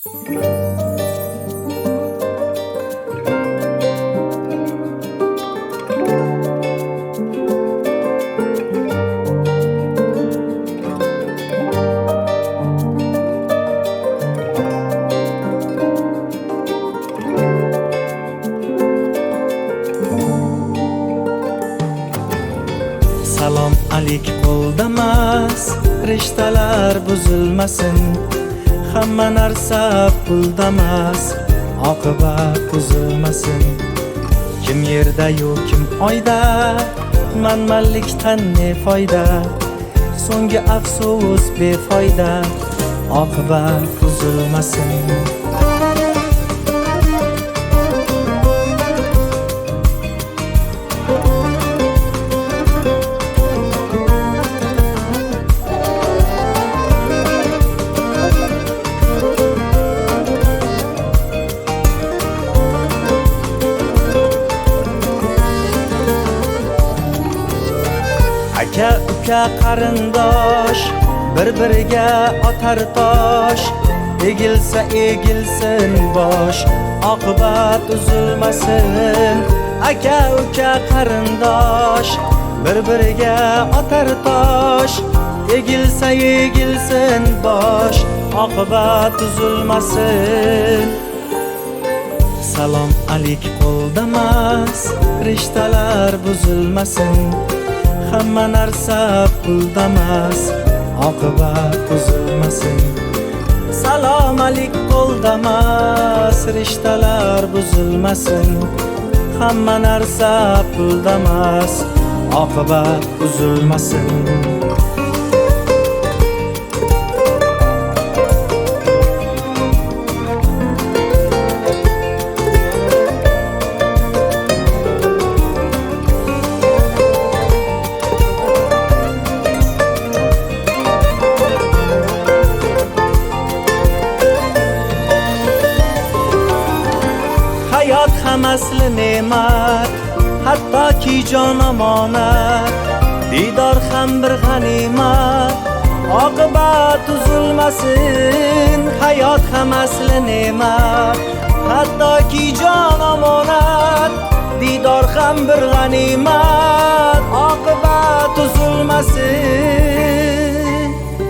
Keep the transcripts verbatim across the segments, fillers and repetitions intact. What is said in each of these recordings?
Salom alik qo'ldamas, rishtalar buzilmasin. Hamma narsa puldamas, oqibat buzilmasin. Kim yerda yu kim oyda, manmanlikdan ne foyda? So'nggi afsus befoyda, oqibat buzilmasin. Aka uka qarindosh, bir-biriga otar tosh. Egilsa egilsin bosh, oqibat uzilmasin. Aka uka qarindosh, bir-biriga otar tosh. Egilsa egilsin bosh, oqibat uzilmasin. Salom alik qo'ldamas, rishtalar buzilmasin. Hamma narsa puldamas, oqibat buzilmasin. Salom alik qo'ldamas, rishtalar buzilmasin. Hamma narsa puldamas, oqibat buzilmasin. Hayot ham asli ne'mat, hattoki jon omonat. Didor ham bir g'animat, oqibat uzilmasin. Hayot ham asli ne'mat, hattoki jon omonat. Didor ham bir g'animat, oqibat uzilmasin.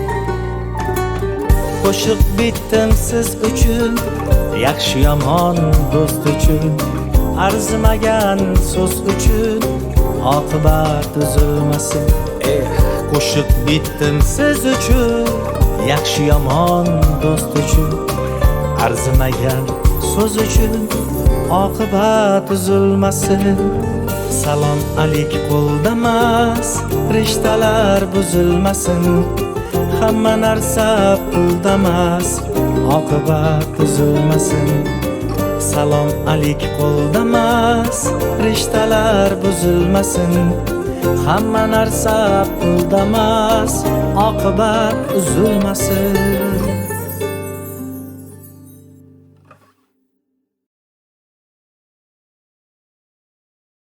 Qo'shiq bitdim siz uchun, yaxshi yomon do'st uchun. Arzimagan so'z uchun, oqibat uzilmasin. Eh, qo'shiq bitdim siz uchun, yaxshi yomon do'st uchun. Arzimagan so'z uchun, oqibat uzilmasin. Salom alik qo'ldamas, rishtalar buzilmasin. Hamma narsa puldamas, oqibat buzilmasin. Salom alik qo'ldamas, rishtalar buzilmasin. Hamma narsa puldamas, oqibat uzilmasin.